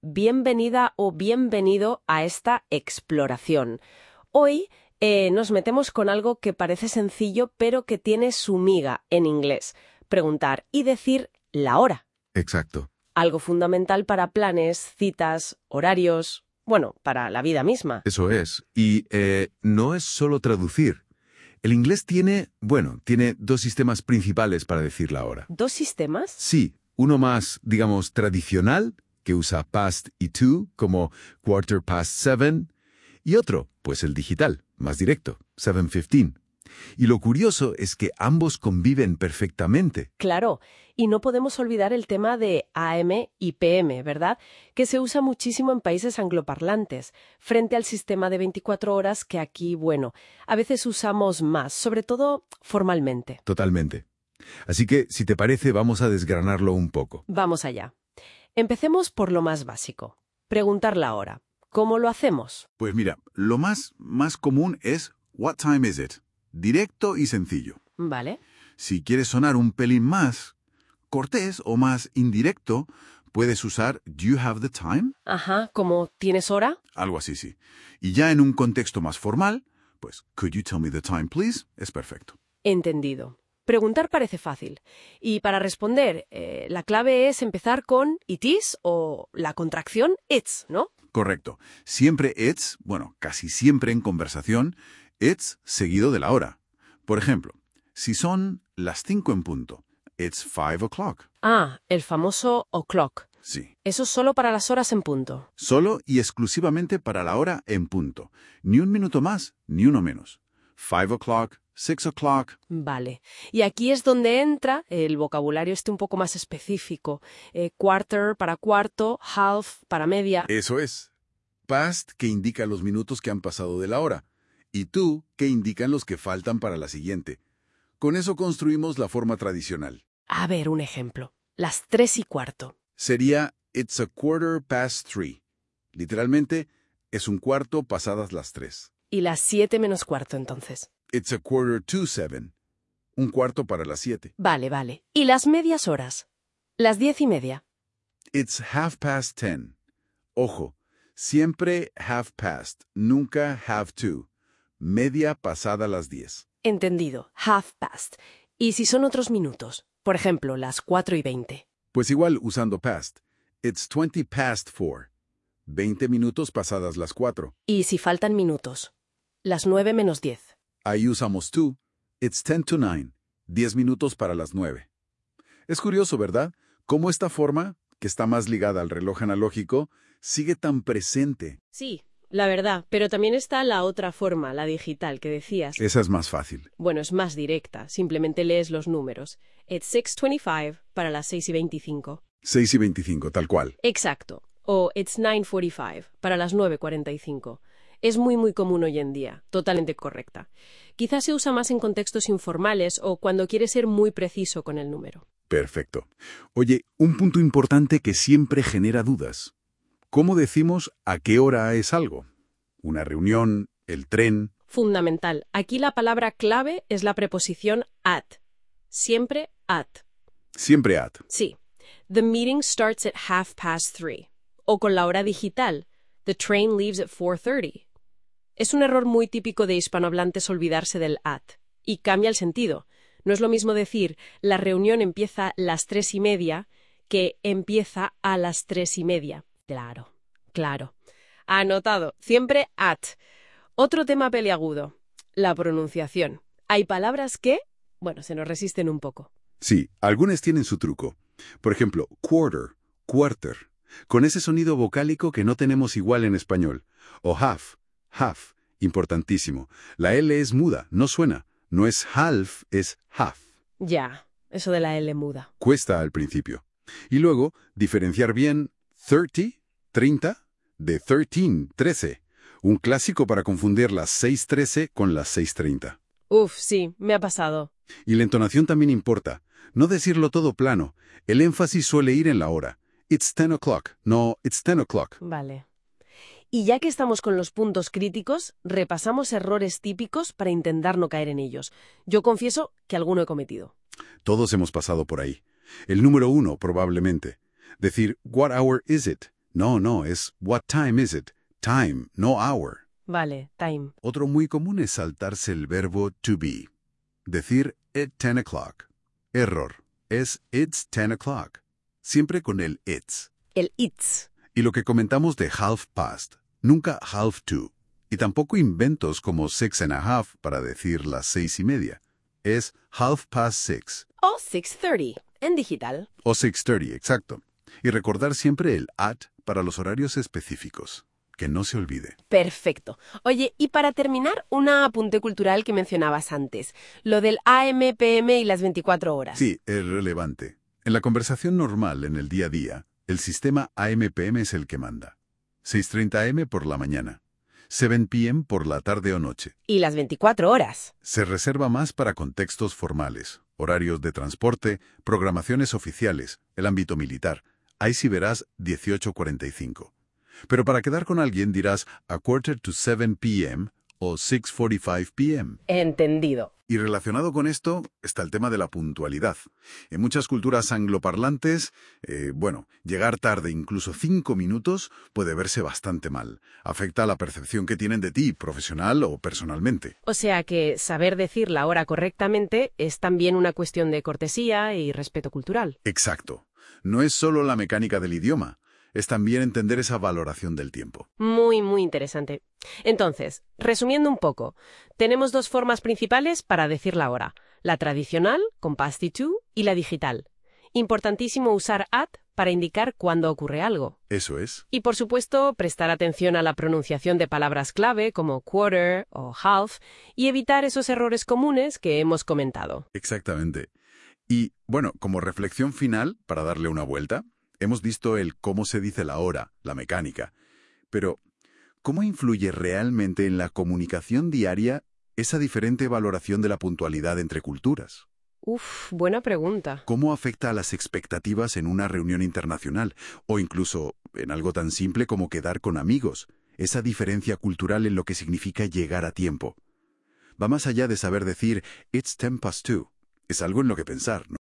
bienvenida o bienvenido a esta exploración. Hoy nos metemos con algo que parece sencillo, pero que tiene su miga en inglés. Preguntar y decir la hora. Exacto. Algo fundamental para planes, citas, horarios, bueno, para la vida misma. Eso es. Y no es solo traducir. El inglés tiene dos sistemas principales para decir la hora. ¿Dos sistemas? Sí, uno más, digamos, tradicional, que usa past y to, como 7:15, y otro, pues el digital, más directo, 7:15. Y lo curioso es que ambos conviven perfectamente. Claro, y no podemos olvidar el tema de AM y PM, ¿verdad? Que se usa muchísimo en países angloparlantes, frente al sistema de 24 horas que aquí, bueno, a veces usamos más, sobre todo formalmente. Totalmente. Así que, si te parece, vamos a desgranarlo un poco. Vamos allá. Empecemos por lo más básico. Preguntar la hora. ¿Cómo lo hacemos? Pues mira, lo más común es "What time is it?". Directo y sencillo. Vale. Si quieres sonar un pelín más cortés o más indirecto, puedes usar "Do you have the time?". Ajá, ¿como tienes hora? Algo así, sí. Y ya en un contexto más formal, pues "Could you tell me the time, please?". Es perfecto. Entendido. Preguntar parece fácil. Y para responder, la clave es empezar con it is o la contracción it's, ¿no? Correcto. Siempre it's, casi siempre en conversación, it's seguido de la hora. Por ejemplo, si son las 5 en punto, it's 5 o'clock. Ah, el famoso o'clock. Sí. Eso solo para las horas en punto. Solo y exclusivamente para la hora en punto. Ni un minuto más, ni uno menos. 5 o'clock, 6 o'clock. Vale. Y aquí es donde entra el vocabulario un poco más específico. Quarter para cuarto, half para media. Eso es. Past, que indica los minutos que han pasado de la hora. Y to, que indican los que faltan para la siguiente. Con eso construimos la forma tradicional. A ver, un ejemplo. Las 3:15. Sería "It's 3:15". Literalmente, es un cuarto pasadas las 3. Y las 7:15 entonces. "It's 7:15". Un cuarto para las 7. Vale. ¿Y las medias horas? Las 10:30. "It's 10:30". Ojo, siempre half past, nunca have to. Media pasada las 10. Entendido. Half past. ¿Y si son otros minutos? Por ejemplo, las 4:20. Pues igual usando past. "It's 4:20". 20 minutos pasadas las 4. ¿Y si faltan minutos? Las 9:10. Ahí usamos to. "It's 10:50". 10 minutos para las 9. Es curioso, ¿verdad? Cómo esta forma, que está más ligada al reloj analógico, sigue tan presente. Sí, la verdad. Pero también está la otra forma, la digital, que decías. Esa es más fácil. Bueno, es más directa. Simplemente lees los números. It's 6:25 para las 6:25. 6:25, tal cual. Exacto. O it's 9:45 para las 9:45. Es muy común hoy en día, totalmente correcta. Quizás se usa más en contextos informales o cuando quieres ser muy preciso con el número. Perfecto. Oye, un punto importante que siempre genera dudas. ¿Cómo decimos a qué hora es algo? ¿Una reunión? ¿El tren? Fundamental. Aquí la palabra clave es la preposición at. Siempre at. Siempre at. Sí. The meeting starts at 3:30. O con la hora digital. The train leaves at 4:30. Es un error muy típico de hispanohablantes olvidarse del at. Y cambia el sentido. No es lo mismo decir la reunión empieza las 3:30 que empieza a las 3:30. Claro. Anotado. Siempre at. Otro tema peliagudo. La pronunciación. Hay palabras que, se nos resisten un poco. Sí, algunas tienen su truco. Por ejemplo, quarter, con ese sonido vocálico que no tenemos igual en español. O half, importantísimo. La L es muda, no suena. No es half, es half. Ya, eso de la L muda. Cuesta al principio. Y luego, diferenciar bien 30, de 13. Un clásico para confundir las 6:13 con las 6:30. Uf, sí, me ha pasado. Y la entonación también importa. No decirlo todo plano. El énfasis suele ir en la hora. "It's 10 o'clock". No, "It's 10 o'clock". Vale. Y ya que estamos con los puntos críticos, repasamos errores típicos para intentar no caer en ellos. Yo confieso que alguno he cometido. Todos hemos pasado por ahí. El número 1, probablemente. Decir "What hour is it?", No, es what time is it? Time, no hour. Vale, time. Otro muy común es saltarse el verbo to be. Decir at 10 o'clock. Error. Es it's 10 o'clock. Siempre con el it's. El it's. Y lo que comentamos de half past. Nunca half to. Y tampoco inventos como 6:30 para decir las 6:30. Es half past 6. O 6:30, en digital. O 6:30, exacto. Y recordar siempre el at para los horarios específicos. Que no se olvide. Perfecto. Oye, y para terminar, un apunte cultural que mencionabas antes. Lo del AM, PM y las 24 horas. Sí, es relevante. En la conversación normal, en el día a día, el sistema AM-PM es el que manda. 6:30 AM por la mañana. 7 p.m. por la tarde o noche. Y las 24 horas. Se reserva más para contextos formales, horarios de transporte, programaciones oficiales, el ámbito militar. Ahí sí verás 18:45. Pero para quedar con alguien dirás a 6:45 p.m. o 6:45 p.m. Entendido. Y relacionado con esto está el tema de la puntualidad. En muchas culturas angloparlantes, llegar tarde incluso 5 minutos puede verse bastante mal. Afecta a la percepción que tienen de ti, profesional o personalmente. O sea que saber decir la hora correctamente es también una cuestión de cortesía y respeto cultural. Exacto. No es solo la mecánica del idioma. Es también entender esa valoración del tiempo. Muy, muy interesante. Entonces, resumiendo un poco, tenemos dos formas principales para decir la hora. La tradicional, con past y to, y la digital. Importantísimo usar at para indicar cuándo ocurre algo. Eso es. Y, por supuesto, prestar atención a la pronunciación de palabras clave como quarter o half y evitar esos errores comunes que hemos comentado. Exactamente. Y, como reflexión final, para darle una vuelta, hemos visto el cómo se dice la hora, la mecánica. Pero, ¿cómo influye realmente en la comunicación diaria esa diferente valoración de la puntualidad entre culturas? Buena pregunta. ¿Cómo afecta a las expectativas en una reunión internacional? O incluso en algo tan simple como quedar con amigos. Esa diferencia cultural en lo que significa llegar a tiempo. Va más allá de saber decir, it's 2:10. Es algo en lo que pensar, ¿no?